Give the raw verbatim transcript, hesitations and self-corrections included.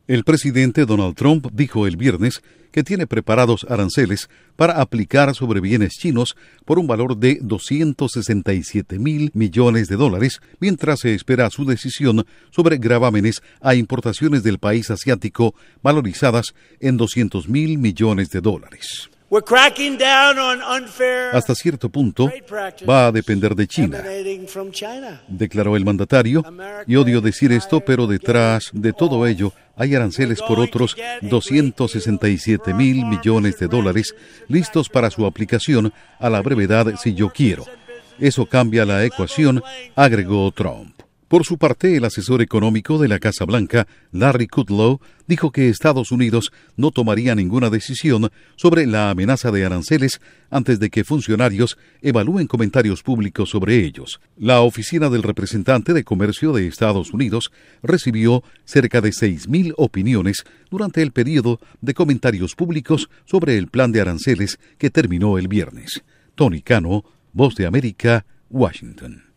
El presidente Donald Trump dijo el viernes que tiene preparados aranceles para aplicar sobre bienes chinos por un valor de doscientos sesenta y siete mil millones de dólares, mientras se espera su decisión sobre gravámenes a importaciones del país asiático valorizadas en doscientos mil millones de dólares. Hasta cierto punto, va a depender de China, declaró el mandatario, y odio decir esto, pero detrás de todo ello hay aranceles por otros doscientos sesenta y siete mil millones de dólares listos para su aplicación a la brevedad si yo quiero. Eso cambia la ecuación, agregó Trump. Por su parte, el asesor económico de la Casa Blanca, Larry Kudlow, dijo que Estados Unidos no tomaría ninguna decisión sobre la amenaza de aranceles antes de que funcionarios evalúen comentarios públicos sobre ellos. La Oficina del Representante de Comercio de Estados Unidos recibió cerca de seis mil opiniones durante el periodo de comentarios públicos sobre el plan de aranceles que terminó el viernes. Tony Cano, Voz de América, Washington.